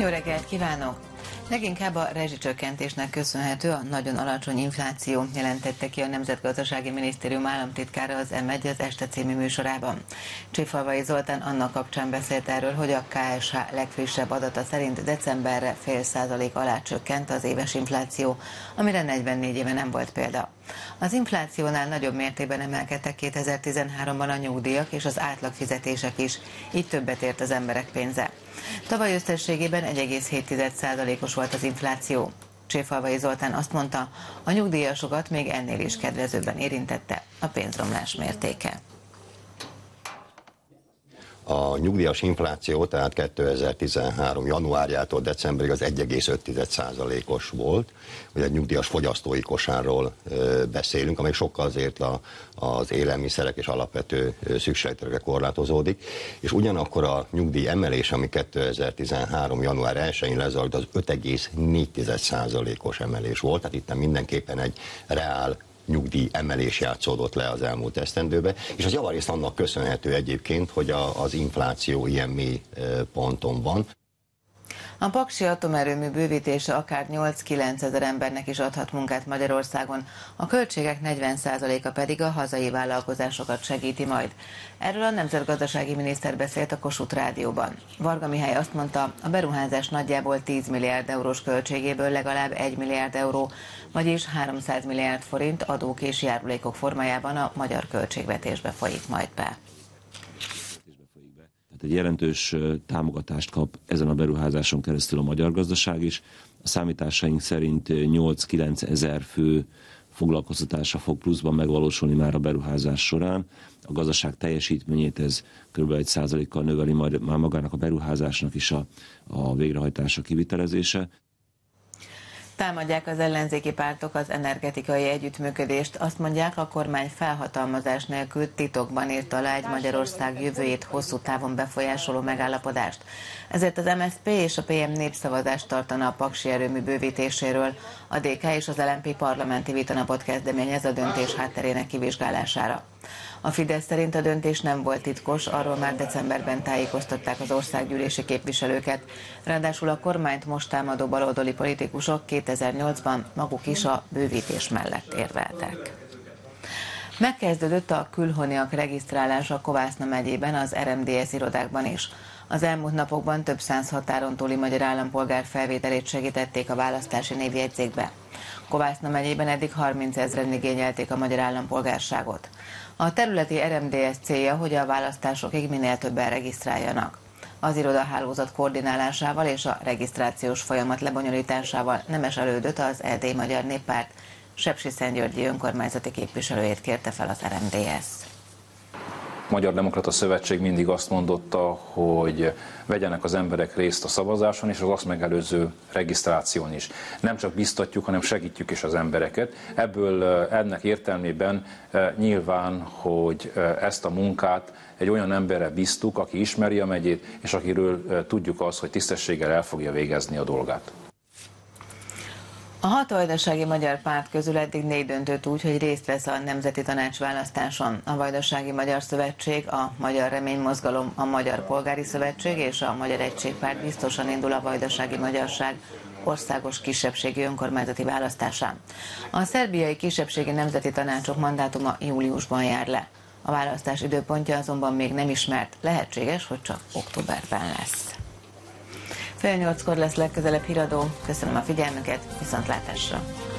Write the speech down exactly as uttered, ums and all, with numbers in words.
Jó reggelt kívánok! Leginkább a rezsicsökkentésnek köszönhető a nagyon alacsony infláció, jelentette ki a Nemzetgazdasági Minisztérium államtitkára az em egy az Este című műsorában. Cséfalvai Zoltán annak kapcsán beszélt erről, hogy a ká es há legfrissebb adata szerint decemberre fél százalék alá csökkent az éves infláció, amire negyvennégy éve nem volt példa. Az inflációnál nagyobb mértékben emelkedtek kétezer-tizenháromban a nyugdíjak és az átlagfizetések is, így többet ért az emberek pénze. Tavaly összességében egy egész hét százalékos volt az infláció. Cséfalvai Zoltán azt mondta, a nyugdíjasokat még ennél is kedvezőbben érintette a pénzromlás mértéke. A nyugdíjas infláció, tehát kétezer-tizenhárom januárjától decemberig az egy egész öt százalékos volt, hogy egy nyugdíjas fogyasztói kosárról beszélünk, amely sokkal azért a, az élelmiszerek és alapvető szükségletekre korlátozódik, és ugyanakkor a nyugdíj emelés, ami kétezer-tizenhárom január elsején lezajlott, az öt egész négy százalékos emelés volt, tehát itt mindenképpen egy reál nyugdíj emelés játszódott le az elmúlt esztendőbe, és az javarészt annak köszönhető egyébként, hogy a, az infláció ilyen mély ponton van. A paksi atomerőmű bővítése akár nyolc-kilenc ezer embernek is adhat munkát Magyarországon, a költségek negyven százaléka pedig a hazai vállalkozásokat segíti majd. Erről a nemzetgazdasági miniszter beszélt a Kossuth Rádióban. Varga Mihály azt mondta, a beruházás nagyjából tíz milliárd eurós költségéből legalább egy milliárd euró, vagyis háromszáz milliárd forint adók és járulékok formájában a magyar költségvetésbe folyik majd be. Egy jelentős támogatást kap ezen a beruházáson keresztül a magyar gazdaság is. A számításaink szerint nyolc-kilenc ezer fő foglalkoztatása fog pluszban megvalósulni már a beruházás során. A gazdaság teljesítményét ez kb. egy százalékkal növeli majd már magának a beruházásnak is a, a végrehajtása, kivitelezése. Támadják az ellenzéki pártok az energetikai együttműködést. Azt mondják, a kormány felhatalmazás nélkül titokban írt alá egy Magyarország jövőjét hosszú távon befolyásoló megállapodást. Ezért az em es zé pé és a pé em népszavazást tartana a paksi erőmű bővítéséről. A dé ká és az el em pé parlamenti vitanapot kezdeményez a döntés hátterének kivizsgálására. A Fidesz szerint a döntés nem volt titkos, arról már decemberben tájékoztatták az országgyűlési képviselőket. Ráadásul a kormányt most támadó baloldali politikusok kétezer-nyolcban maguk is a bővítés mellett érveltek. Megkezdődött a külhoniak regisztrálása Kovászna megyében az er em dé es irodákban is. Az elmúlt napokban több száz határon túli magyar állampolgár felvételét segítették a választási névjegyzékbe. Kovászna megyében eddig harminc ezren igényelték a magyar állampolgárságot. A területi er em dé es célja, hogy a választásokig minél többen regisztráljanak. Az irodahálózat koordinálásával és a regisztrációs folyamat lebonyolításával nemes elődöt az é dé Magyar Néppárt Sepsiszentgyörgyi önkormányzati képviselőjét kérte fel az er em dé es. A Magyar Demokrata Szövetség mindig azt mondotta, hogy vegyenek az emberek részt a szavazáson és az azt megelőző regisztráción is. Nem csak biztatjuk, hanem segítjük is az embereket. Ebből ennek értelmében nyilván, hogy ezt a munkát egy olyan emberre bíztuk, aki ismeri a megyét, és akiről tudjuk azt, hogy tisztességgel el fogja végezni a dolgát. A hat vajdasági magyar párt közül eddig négy döntött úgy, hogy részt vesz a Nemzeti Tanács választáson. A Vajdasági Magyar Szövetség, a Magyar Reménymozgalom, a Magyar Polgári Szövetség és a Magyar Egységpárt biztosan indul a vajdasági magyarság országos kisebbségi önkormányzati választásán. A szerbiai kisebbségi nemzeti tanácsok mandátuma júliusban jár le. A választás időpontja azonban még nem ismert, lehetséges, hogy csak októberben lesz. Fél nyolckor lesz legközelebb híradó. Köszönöm a figyelmüket, viszontlátásra!